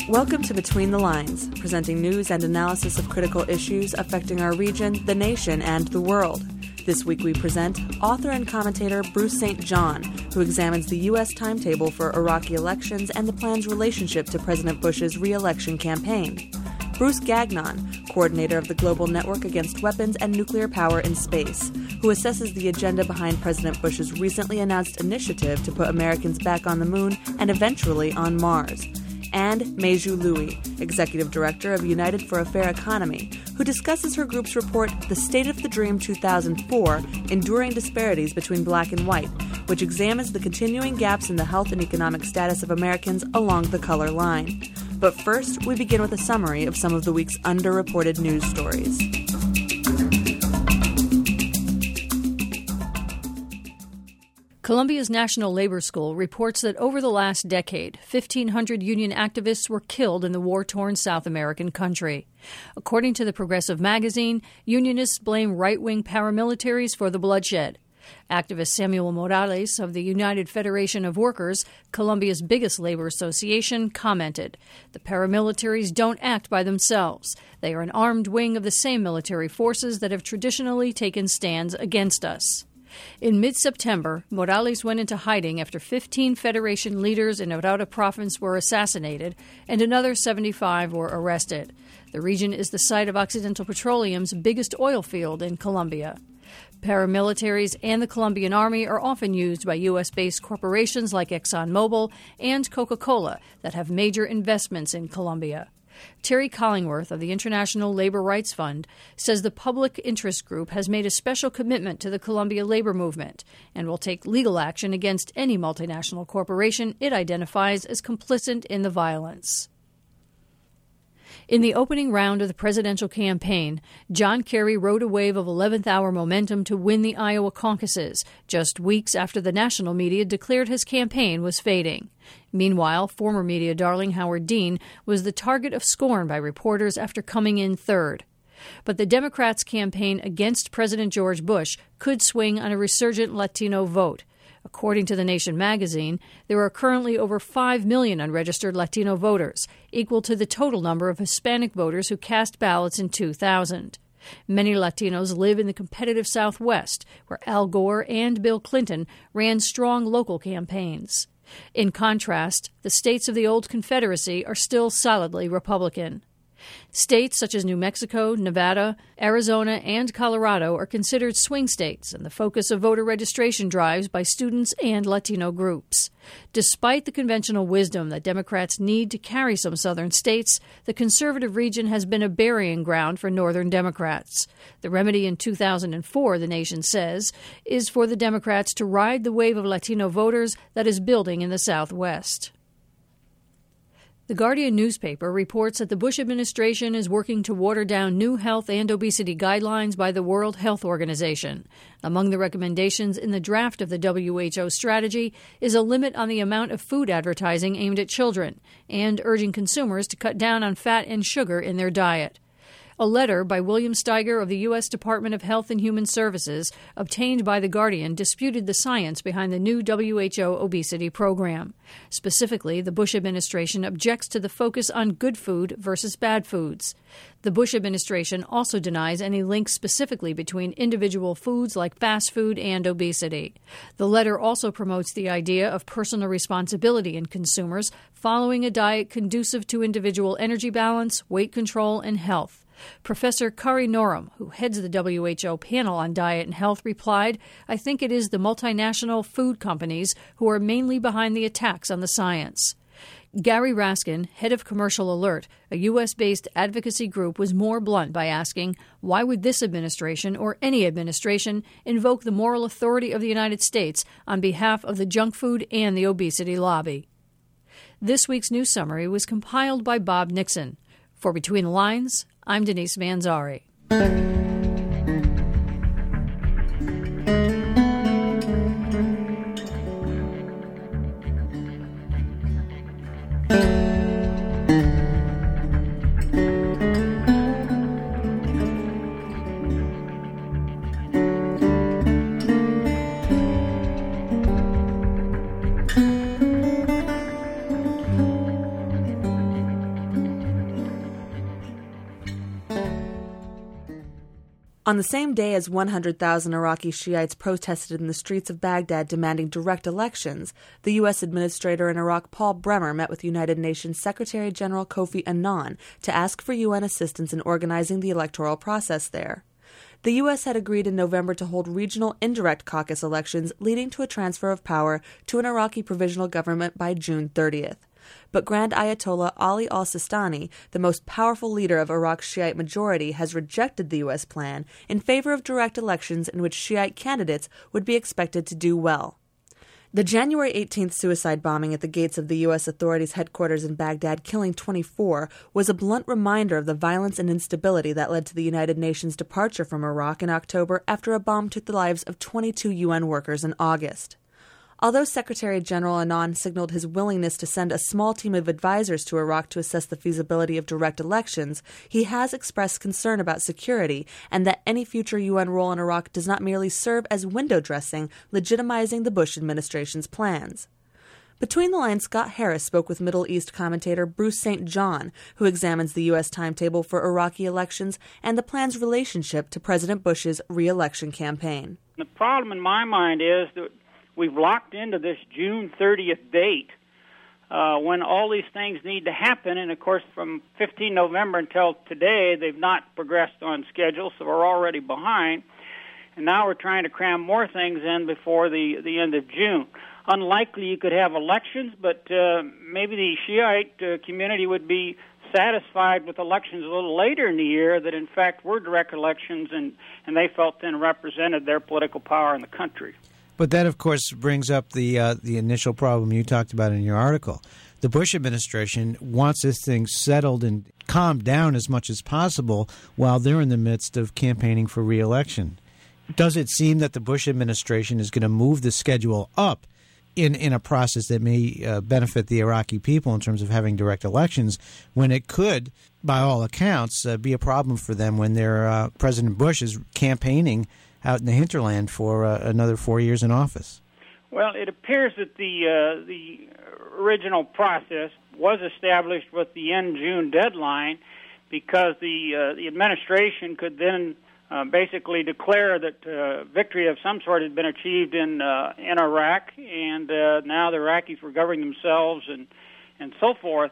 Welcome to Between the Lines, presenting news and analysis of critical issues affecting our region, the nation, and the world. This week we present author and commentator Bruce St. John, who examines the U.S. timetable for Iraqi elections and the plan's relationship to President Bush's re-election campaign. Bruce Gagnon, coordinator of the Global Network Against Weapons and Nuclear Power in Space, who assesses the agenda behind President Bush's recently announced initiative to put Americans back on the moon and eventually on Mars. And Meiju Louis, executive director of United for a Fair Economy, who discusses her group's report, The State of the Dream 2004, Enduring Disparities Between Black and White, which examines the continuing gaps in the health and economic status of Americans along the color line. But first, we begin with a summary of some of the week's underreported news stories. Colombia's National Labor School reports that over the last decade, 1,500 union activists were killed in the war-torn South American country. According to the Progressive magazine, unionists blame right-wing paramilitaries for the bloodshed. Activist Samuel Morales of the United Federation of Workers, Colombia's biggest labor association, commented, "The paramilitaries don't act by themselves. They are an armed wing of the same military forces that have traditionally taken stands against us." In mid-September, Morales went into hiding after 15 Federation leaders in Arauca province were assassinated and another 75 were arrested. The region is the site of Occidental Petroleum's biggest oil field in Colombia. Paramilitaries and the Colombian Army are often used by U.S.-based corporations like ExxonMobil and Coca-Cola that have major investments in Colombia. Terry Collingworth of the International Labor Rights Fund says the public interest group has made a special commitment to the Colombia labor movement and will take legal action against any multinational corporation it identifies as complicit in the violence. In the opening round of the presidential campaign, John Kerry rode a wave of 11th-hour momentum to win the Iowa caucuses, just weeks after the national media declared his campaign was fading. Meanwhile, former media darling Howard Dean was the target of scorn by reporters after coming in third. But the Democrats' campaign against President George Bush could swing on a resurgent Latino vote. According to The Nation magazine, there are currently over 5 million unregistered Latino voters, equal to the total number of Hispanic voters who cast ballots in 2000. Many Latinos live in the competitive Southwest, where Al Gore and Bill Clinton ran strong local campaigns. In contrast, the states of the old Confederacy are still solidly Republican. States such as New Mexico, Nevada, Arizona, and Colorado are considered swing states and the focus of voter registration drives by students and Latino groups. Despite the conventional wisdom that Democrats need to carry some southern states, the conservative region has been a burying ground for northern Democrats. The remedy in 2004, the nation says, is for the Democrats to ride the wave of Latino voters that is building in the Southwest. The Guardian newspaper reports that the Bush administration is working to water down new health and obesity guidelines by the World Health Organization. Among the recommendations in the draft of the WHO strategy is a limit on the amount of food advertising aimed at children and urging consumers to cut down on fat and sugar in their diet. A letter by William Steiger of the U.S. Department of Health and Human Services, obtained by The Guardian, disputed the science behind the new WHO obesity program. Specifically, the Bush administration objects to the focus on good food versus bad foods. The Bush administration also denies any link specifically between individual foods like fast food and obesity. The letter also promotes the idea of personal responsibility in consumers following a diet conducive to individual energy balance, weight control, and health. Professor Kari Norum, who heads the WHO panel on diet and health, replied, "I think it is the multinational food companies who are mainly behind the attacks on the science." Gary Raskin, head of Commercial Alert, a U.S.-based advocacy group, was more blunt by asking, why would this administration or any administration invoke the moral authority of the United States on behalf of the junk food and the obesity lobby? This week's news summary was compiled by Bob Nixon. For Between the Lines, I'm Denise Manzari. On the same day as 100,000 Iraqi Shiites protested in the streets of Baghdad demanding direct elections, the U.S. Administrator in Iraq, Paul Bremer, met with United Nations Secretary General Kofi Annan to ask for UN assistance in organizing the electoral process there. The U.S. had agreed in November to hold regional indirect caucus elections, leading to a transfer of power to an Iraqi provisional government by June 30th. But Grand Ayatollah Ali al-Sistani, the most powerful leader of Iraq's Shiite majority, has rejected the U.S. plan in favor of direct elections in which Shiite candidates would be expected to do well. The January 18th suicide bombing at the gates of the U.S. authorities' headquarters in Baghdad, killing 24, was a blunt reminder of the violence and instability that led to the United Nations' departure from Iraq in October after a bomb took the lives of 22 UN workers in August. Although Secretary General Annan signaled his willingness to send a small team of advisors to Iraq to assess the feasibility of direct elections, he has expressed concern about security and that any future UN role in Iraq does not merely serve as window dressing, legitimizing the Bush administration's plans. Between the lines, Scott Harris spoke with Middle East commentator Bruce St. John, who examines the U.S. timetable for Iraqi elections and the plan's relationship to President Bush's re-election campaign. The problem in my mind is that we've locked into this June 30th date when all these things need to happen. And, of course, from 15 November until today, they've not progressed on schedule, so we're already behind. And now we're trying to cram more things in before the end of June. Unlikely you could have elections, but maybe the Shiite community would be satisfied with elections a little later in the year that, in fact, were direct elections, and they felt then represented their political power in the country. But that, of course, brings up the initial problem you talked about in your article. The Bush administration wants this thing settled and calmed down as much as possible while they're in the midst of campaigning for re-election. Does it seem that the Bush administration is going to move the schedule up in a process that may benefit the Iraqi people in terms of having direct elections, when it could, by all accounts, be a problem for them when their President Bush is campaigning out in the hinterland for another 4 years in office? Well, it appears that the original process was established with the end June deadline because the administration could then basically declare that victory of some sort had been achieved in Iraq, and now the Iraqis were governing themselves and so forth.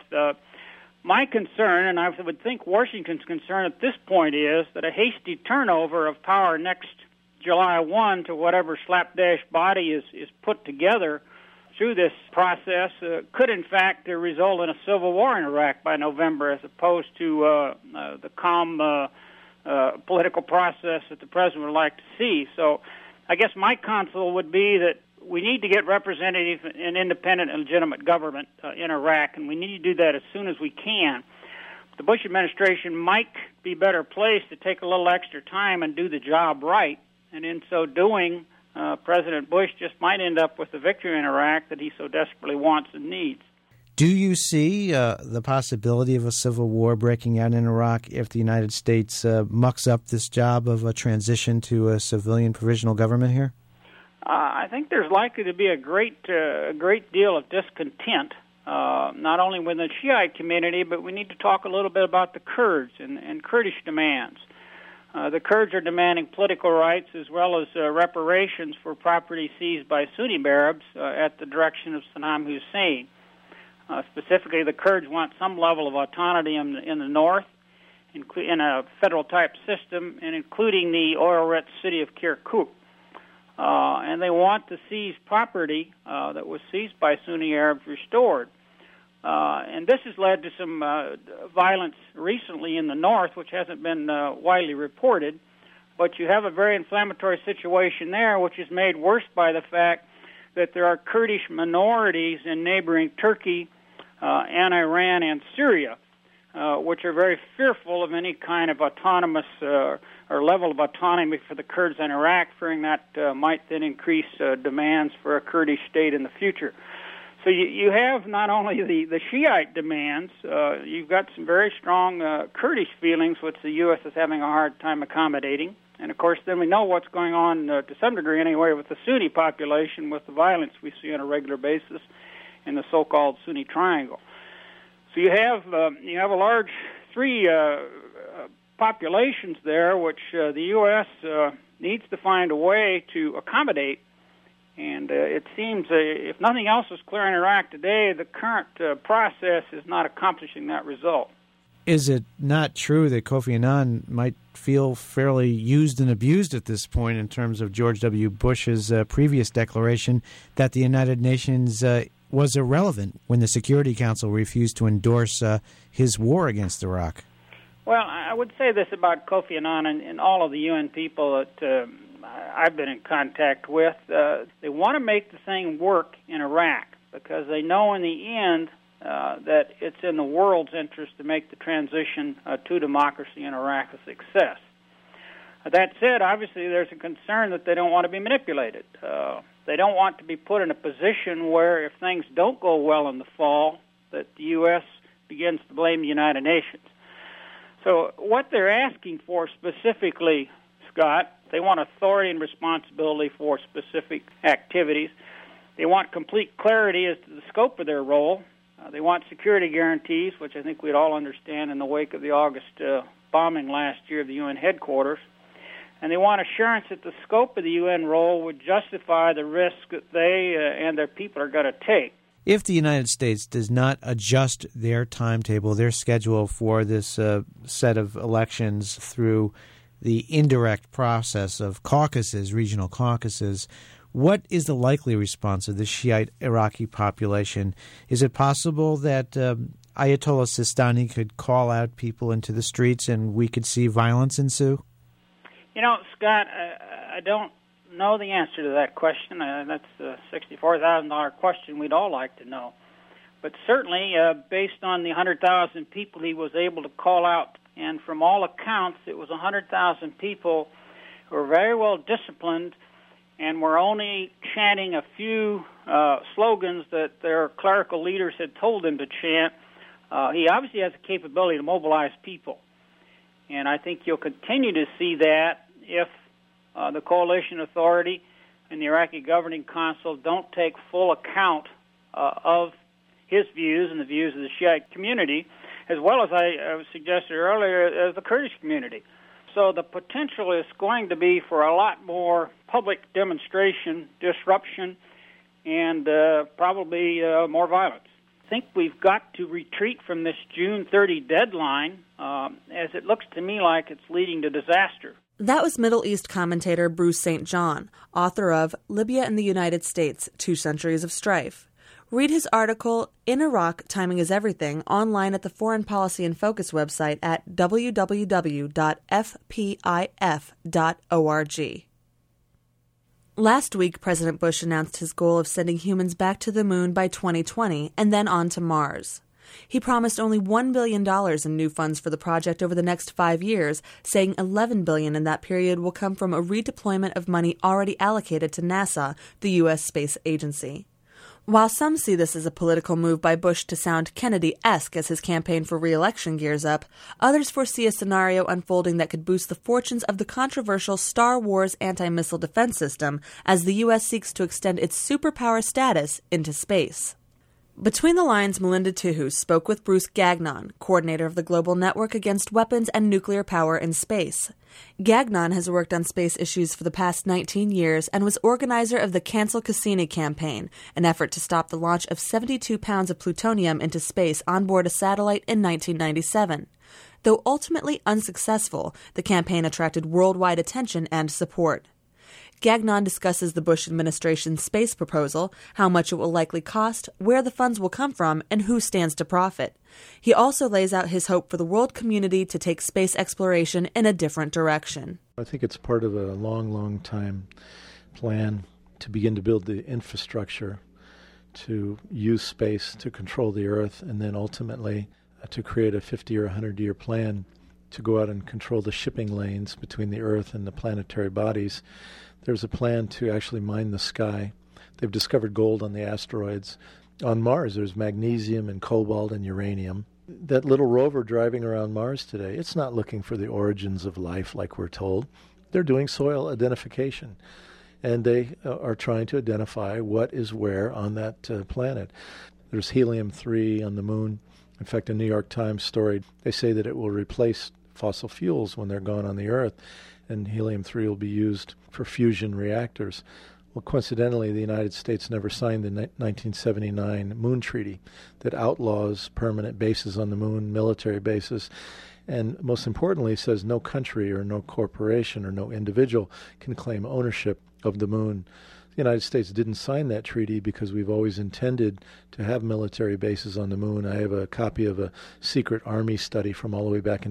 My concern, and I would think Washington's concern at this point, is that a hasty turnover of power next July 1 to whatever slapdash body is put together through this process could, in fact, result in a civil war in Iraq by November, as opposed to the calm political process that the president would like to see. So I guess my counsel would be that we need to get representative and independent and legitimate government in Iraq, and we need to do that as soon as we can. The Bush administration might be better placed to take a little extra time and do the job right. And in so doing, President Bush just might end up with the victory in Iraq that he so desperately wants and needs. Do you see the possibility of a civil war breaking out in Iraq if the United States mucks up this job of a transition to a civilian provisional government here? I think there's likely to be a great deal of discontent, not only within the Shiite community, but we need to talk a little bit about the Kurds and Kurdish demands. The Kurds are demanding political rights as well as reparations for property seized by Sunni Arabs at the direction of Saddam Hussein. Specifically, the Kurds want some level of autonomy in the north, in a federal-type system, and including the oil-rich city of Kirkuk. And they want the seized property that was seized by Sunni Arabs restored. And this has led to some violence recently in the north, which hasn't been widely reported. But you have a very inflammatory situation there, which is made worse by the fact that there are Kurdish minorities in neighboring Turkey and Iran and Syria, which are very fearful of any kind of autonomous or level of autonomy for the Kurds in Iraq, fearing that might then increase demands for a Kurdish state in the future. So you have not only the Shiite demands, you've got some very strong Kurdish feelings, which the U.S. is having a hard time accommodating. And, of course, then we know what's going on, to some degree anyway, with the Sunni population, with the violence we see on a regular basis in the so-called Sunni Triangle. So you have a large three populations there, which the U.S. Needs to find a way to accommodate. And it seems, if nothing else is clear in Iraq today, the current process is not accomplishing that result. Is it not true that Kofi Annan might feel fairly used and abused at this point in terms of George W. Bush's previous declaration that the United Nations was irrelevant when the Security Council refused to endorse his war against Iraq? Well, I would say this about Kofi Annan and all of the UN people that I've been in contact with. They want to make the thing work in Iraq because they know in the end that it's in the world's interest to make the transition to democracy in Iraq a success. That said, obviously there's a concern that they don't want to be manipulated. They don't want to be put in a position where if things don't go well in the fall, that the U.S. begins to blame the United Nations. So what they're asking for specifically, Scott, they want authority and responsibility for specific activities. They want complete clarity as to the scope of their role. They want security guarantees, which I think we'd all understand in the wake of the August bombing last year of the UN headquarters. And they want assurance that the scope of the UN role would justify the risk that they and their people are going to take. If the United States does not adjust their timetable, their schedule for this set of elections through the indirect process of caucuses, regional caucuses, what is the likely response of the Shiite Iraqi population? Is it possible that Ayatollah Sistani could call out people into the streets and we could see violence ensue? You know, Scott, I don't know the answer to that question. That's a $64,000 question we'd all like to know. But certainly, based on the 100,000 people he was able to call out, and from all accounts, it was 100,000 people who were very well disciplined and were only chanting a few slogans that their clerical leaders had told them to chant. He obviously has the capability to mobilize people. And I think you'll continue to see that if the coalition authority and the Iraqi Governing Council don't take full account of his views and the views of the Shiite community, as well as I suggested earlier, the Kurdish community. So the potential is going to be for a lot more public demonstration, disruption, and probably more violence. I think we've got to retreat from this June 30 deadline, as it looks to me like it's leading to disaster. That was Middle East commentator Bruce St. John, author of Libya and the United States, 2 Centuries of Strife. Read his article, In Iraq, Timing is Everything, online at the Foreign Policy in Focus website at www.fpif.org. Last week, President Bush announced his goal of sending humans back to the moon by 2020 and then on to Mars. He promised only $1 billion in new funds for the project over the next 5 years, saying $11 billion in that period will come from a redeployment of money already allocated to NASA, the U.S. space agency. While some see this as a political move by Bush to sound Kennedy-esque as his campaign for re-election gears up, others foresee a scenario unfolding that could boost the fortunes of the controversial Star Wars anti-missile defense system as the U.S. seeks to extend its superpower status into space. Between the lines, Melinda Tihu spoke with Bruce Gagnon, coordinator of the Global Network Against Weapons and Nuclear Power in Space. Gagnon has worked on space issues for the past 19 years and was organizer of the Cancel Cassini campaign, an effort to stop the launch of 72 pounds of plutonium into space on board a satellite in 1997. Though ultimately unsuccessful, the campaign attracted worldwide attention and support. Gagnon discusses the Bush administration's space proposal, how much it will likely cost, where the funds will come from, and who stands to profit. He also lays out his hope for the world community to take space exploration in a different direction. I think it's part of a long time plan to begin to build the infrastructure to use space to control the Earth, and then ultimately to create a 50 or 100-year plan to go out and control the shipping lanes between the Earth and the planetary bodies. There's a plan to actually mine the sky. They've discovered gold on the asteroids. On Mars, there's magnesium and cobalt and uranium. That little rover driving around Mars today, it's not looking for the origins of life like we're told. They're doing soil identification, and they are trying to identify what is where on that planet. There's helium-3 on the moon. In fact, a New York Times story, they say that it will replace fossil fuels when they're gone on the Earth, and helium-3 will be used for fusion reactors. Well, coincidentally, the United States never signed the 1979 Moon Treaty that outlaws permanent bases on the moon, military bases, and most importantly says no country or no corporation or no individual can claim ownership of the moon. The United States didn't sign that treaty because we've always intended to have military bases on the moon. I have a copy of a secret Army study from all the way back in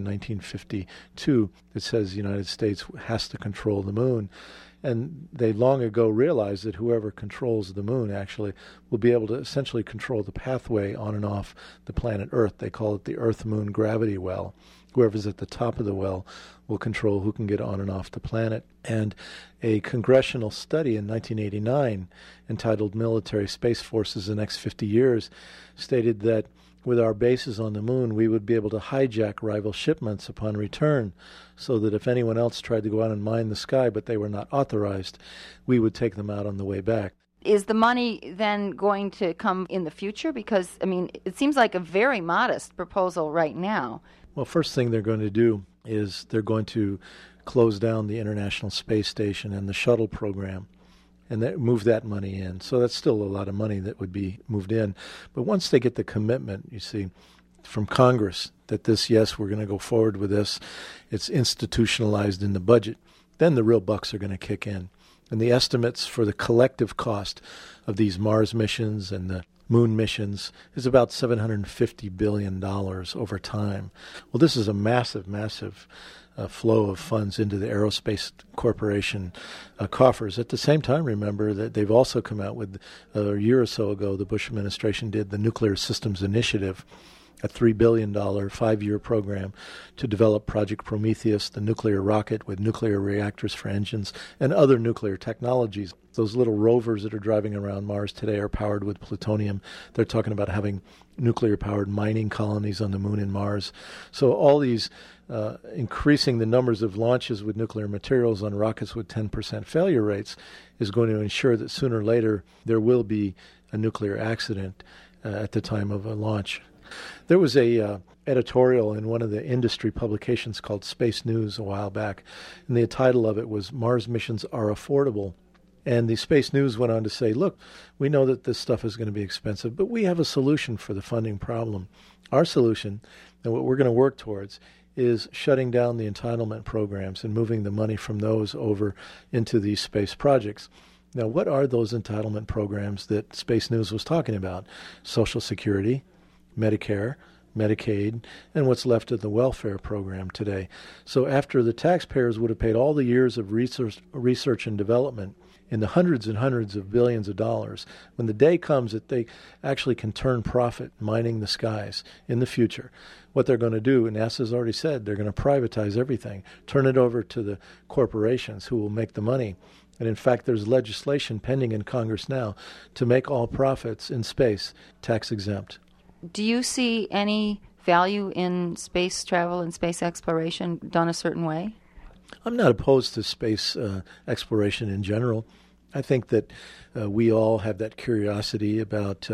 1952 that says the United States has to control the moon. And they long ago realized that whoever controls the moon actually will be able to essentially control the pathway on and off the planet Earth. They call it the Earth-Moon gravity well. Whoever's at the top of the well will control who can get on and off the planet. And a congressional study in 1989 entitled Military Space Forces the Next 50 Years stated that with our bases on the moon, we would be able to hijack rival shipments upon return so that if anyone else tried to go out and mine the sky but they were not authorized, we would take them out on the way back. Is the money then going to come in the future? Because, I mean, it seems like a very modest proposal right now. Well, first thing they're going to do is they're going to close down the International Space Station and the shuttle program and move that money in. So that's still a lot of money that would be moved in. But once they get the commitment, you see, from Congress that this, yes, we're going to go forward with this, it's institutionalized in the budget, then the real bucks are going to kick in. And the estimates for the collective cost of these Mars missions and the moon missions is about $750 billion over time. Well, this is a massive, massive flow of funds into the Aerospace Corporation coffers. At the same time, remember that they've also come out with, a year or so ago, the Bush administration did the Nuclear Systems Initiative, a $3 billion 5-year program to develop Project Prometheus, the nuclear rocket with nuclear reactors for engines, and other nuclear technologies. Those little rovers that are driving around Mars today are powered with plutonium. They're talking about having nuclear-powered mining colonies on the moon and Mars. So all these increasing the numbers of launches with nuclear materials on rockets with 10% failure rates is going to ensure that sooner or later there will be a nuclear accident at the time of a launch. There was a editorial in one of the industry publications called Space News a while back, and the title of it was "Mars Missions Are Affordable." And the Space News went on to say, look, we know that this stuff is going to be expensive, but we have a solution for the funding problem. Our solution, and what we're going to work towards, is shutting down the entitlement programs and moving the money from those over into these space projects. Now, what are those entitlement programs that Space News was talking about? Social Security, Medicare, Medicaid, and what's left of the welfare program today. So after the taxpayers would have paid all the years of research and development in the hundreds and hundreds of billions of dollars, when the day comes that they actually can turn profit mining the skies in the future, what they're going to do, and NASA's already said, they're going to privatize everything, turn it over to the corporations who will make the money. And in fact, there's legislation pending in Congress now to make all profits in space tax exempt. Do you see any value in space travel and space exploration done a certain way? I'm not opposed to space exploration in general. I think that we all have that curiosity about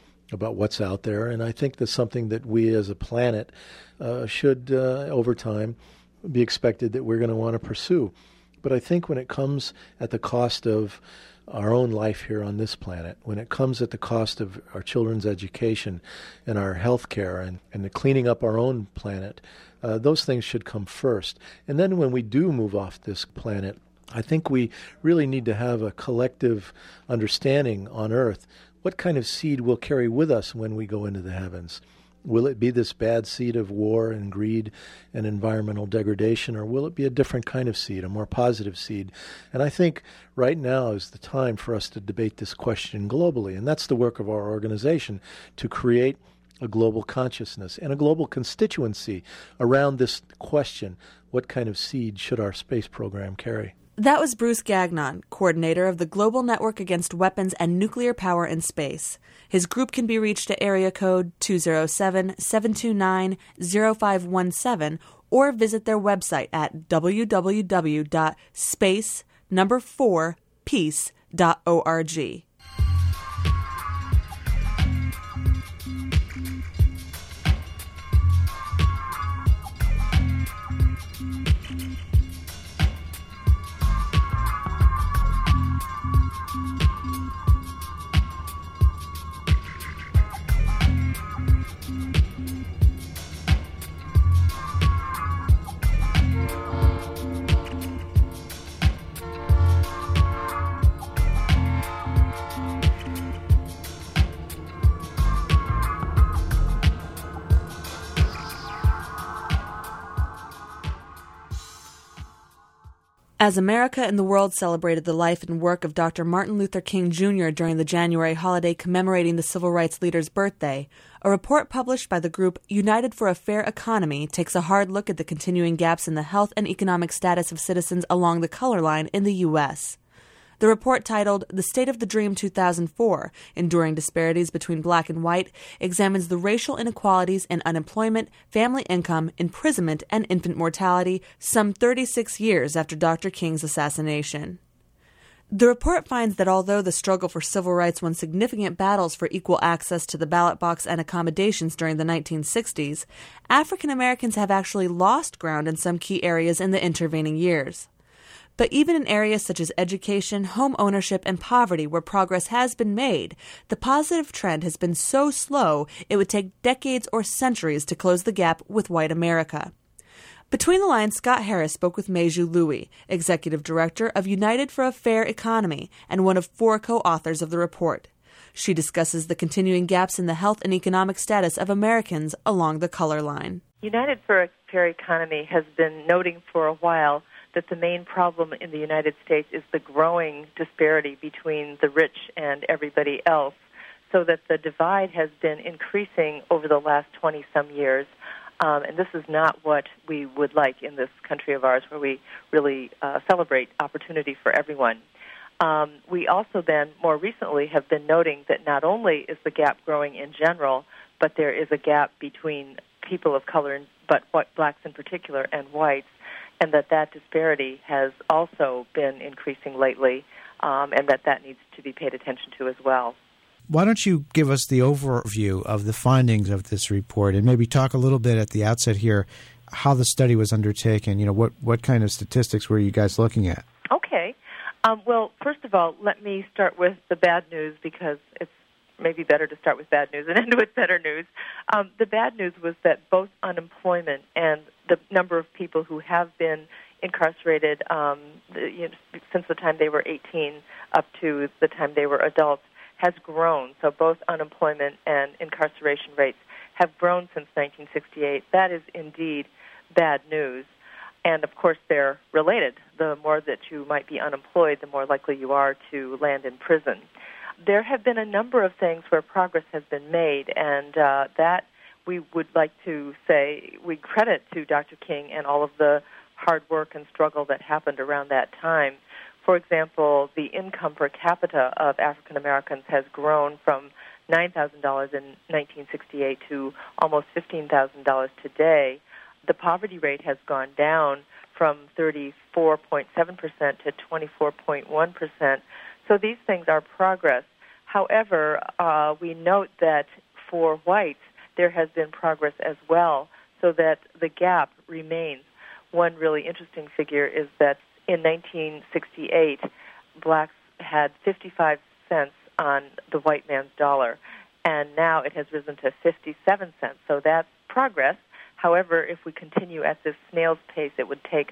what's out there, and I think that's something that we as a planet should, over time, be expected that we're going to want to pursue. But I think when it comes at the cost of our own life here on this planet, when it comes at the cost of our children's education and our health care and the cleaning up our own planet, those things should come first. And then when we do move off this planet, I think we really need to have a collective understanding on Earth. What kind of seed we'll carry with us when we go into the heavens? Will it be this bad seed of war and greed and environmental degradation, or will it be a different kind of seed, a more positive seed? And I think right now is the time for us to debate this question globally, and that's the work of our organization, to create a global consciousness and a global constituency around this question: what kind of seed should our space program carry? That was Bruce Gagnon, coordinator of the Global Network Against Weapons and Nuclear Power in Space. His group can be reached at area code 207-729-0517 or visit their website at www.space4peace.org. As America and the world celebrated the life and work of Dr. Martin Luther King Jr. during the January holiday commemorating the civil rights leader's birthday, a report published by the group United for a Fair Economy takes a hard look at the continuing gaps in the health and economic status of citizens along the color line in the U.S. The report, titled The State of the Dream 2004, Enduring Disparities Between Black and White, examines the racial inequalities in unemployment, family income, imprisonment, and infant mortality some 36 years after Dr. King's assassination. The report finds that although the struggle for civil rights won significant battles for equal access to the ballot box and accommodations during the 1960s, African Americans have actually lost ground in some key areas in the intervening years. But even in areas such as education, home ownership, and poverty where progress has been made, the positive trend has been so slow it would take decades or centuries to close the gap with white America. Between the lines, Scott Harris spoke with Meju Louie, Executive Director of United for a Fair Economy and one of 4 co-authors of the report. She discusses the continuing gaps in the health and economic status of Americans along the color line. United for a Fair Economy has been noting for a while that the main problem in the United States is the growing disparity between the rich and everybody else, so that the divide has been increasing over the last 20-some years. And this is not what we would like in this country of ours, where we really celebrate opportunity for everyone. We also then, more recently, have been noting that not only is the gap growing in general, but there is a gap between people of color, but blacks in particular, and whites, and that disparity has also been increasing lately, and that needs to be paid attention to as well. Why don't you give us the overview of the findings of this report, and maybe talk a little bit at the outset here how the study was undertaken. What kind of statistics were you guys looking at? Okay. Well, first of all, let me start with the bad news, because it's maybe better to start with bad news and end with better news. The bad news was that both unemployment and the number of people who have been incarcerated since the time they were 18 up to the time they were adults has grown. So both unemployment and incarceration rates have grown since 1968. That is indeed bad news. And, of course, they're related. The more that you might be unemployed, the more likely you are to land in prison. There have been a number of things where progress has been made, and that we would like to say we credit to Dr. King and all of the hard work and struggle that happened around that time. For example, the income per capita of African Americans has grown from $9,000 in 1968 to almost $15,000 today. The poverty rate has gone down from 34.7% to 24.1%. So these things are progress. However, we note that for whites, there has been progress as well, so that the gap remains. One really interesting figure is that in 1968, blacks had 55 cents on the white man's dollar, and now it has risen to 57 cents. So that's progress. However, if we continue at this snail's pace, it would take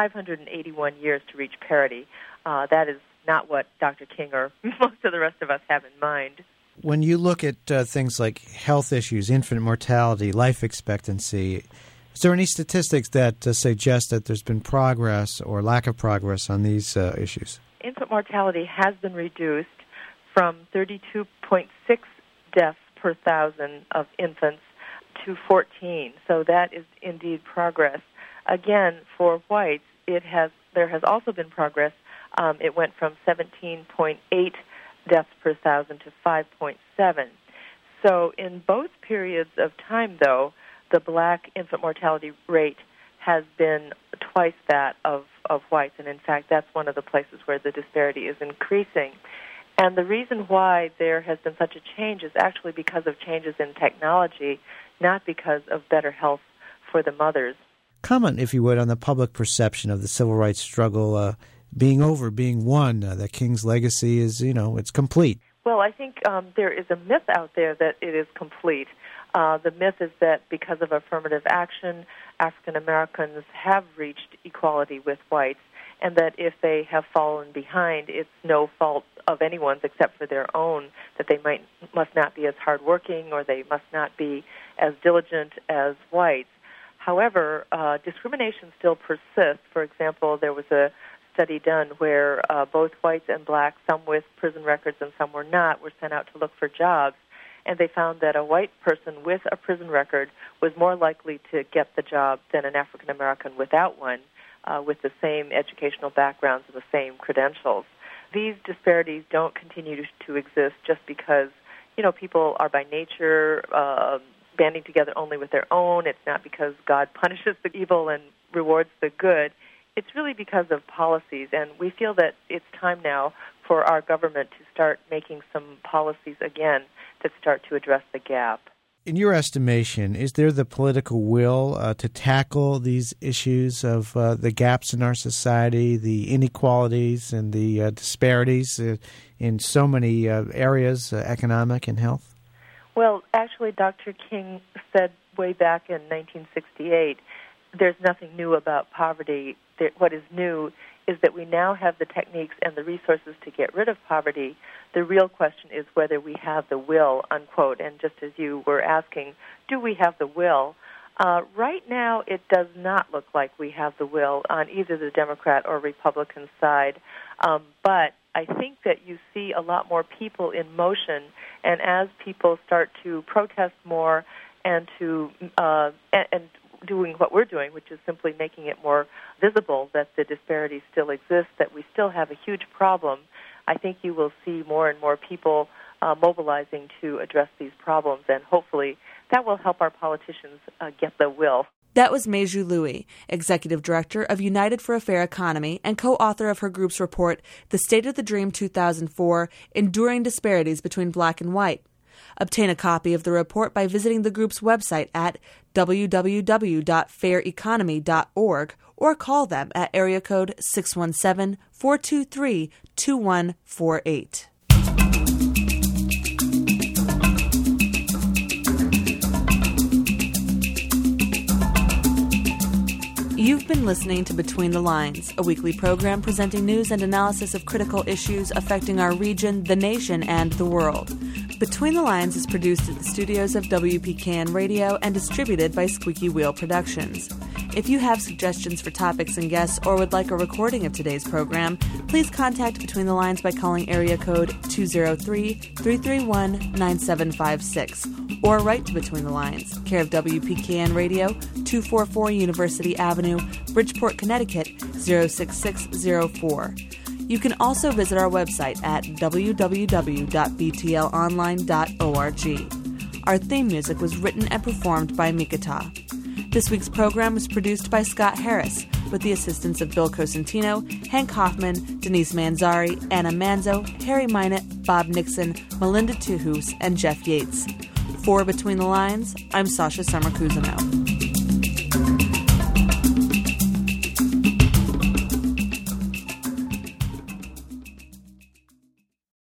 581 years to reach parity. That is not what Dr. King or most of the rest of us have in mind. When you look at things like health issues, infant mortality, life expectancy, is there any statistics that suggest that there's been progress or lack of progress on these issues? Infant mortality has been reduced from 32.6 deaths per 1,000 of infants to 14. So that is indeed progress. Again, for whites, there has also been progress. It went from 17.8 deaths per 1,000 to 5.7. So in both periods of time, though, the black infant mortality rate has been twice that of whites, and in fact, that's one of the places where the disparity is increasing. And the reason why there has been such a change is actually because of changes in technology, not because of better health for the mothers. Comment, if you would, on the public perception of the civil rights struggle being won, that King's legacy is, it's complete. Well, I think there is a myth out there that it is complete. The myth is that because of affirmative action, African Americans have reached equality with whites, and that if they have fallen behind, it's no fault of anyone's except for their own, that they must not be as hardworking or they must not be as diligent as whites. However, discrimination still persists. For example, there was a study done where both whites and blacks, some with prison records and some were not, were sent out to look for jobs. And they found that a white person with a prison record was more likely to get the job than an African American without one, with the same educational backgrounds and the same credentials. These disparities don't continue to exist just because, people are by nature banding together only with their own. It's not because God punishes the evil and rewards the good. It's really because of policies, and we feel that it's time now for our government to start making some policies again that start to address the gap. In your estimation, is there the political will to tackle these issues of the gaps in our society, the inequalities and the disparities in so many areas, economic and health? Well, actually, Dr. King said way back in 1968, there's nothing new about poverty. What is new is that we now have the techniques and the resources to get rid of poverty. The real question is whether we have the will, unquote. And just as you were asking, do we have the will? Right now, it does not look like we have the will on either the Democrat or Republican side. But I think that you see a lot more people in motion, and as people start to protest more and to and doing what we're doing, which is simply making it more visible that the disparities still exist, that we still have a huge problem, I think you will see more and more people mobilizing to address these problems, and hopefully that will help our politicians get the will. That was Meiju Louie, Executive Director of United for a Fair Economy and co-author of her group's report, The State of the Dream 2004, Enduring Disparities Between Black and White. Obtain a copy of the report by visiting the group's website at www.faireconomy.org or call them at area code 617-423-2148. You've been listening to Between the Lines, a weekly program presenting news and analysis of critical issues affecting our region, the nation, and the world. Between the Lines is produced at the studios of WPKN Radio and distributed by Squeaky Wheel Productions. If you have suggestions for topics and guests or would like a recording of today's program, please contact Between the Lines by calling area code 203-331-9756 or write to Between the Lines, care of WPKN Radio, 244 University Avenue, Bridgeport, Connecticut, 06604. You can also visit our website at www.btlonline.org. Our theme music was written and performed by Mikata. This week's program was produced by Scott Harris, with the assistance of Bill Cosentino, Hank Hoffman, Denise Manzari, Anna Manzo, Harry Minot, Bob Nixon, Melinda Tuhus, and Jeff Yates. For Between the Lines, I'm Sasha Summer-Kuzino.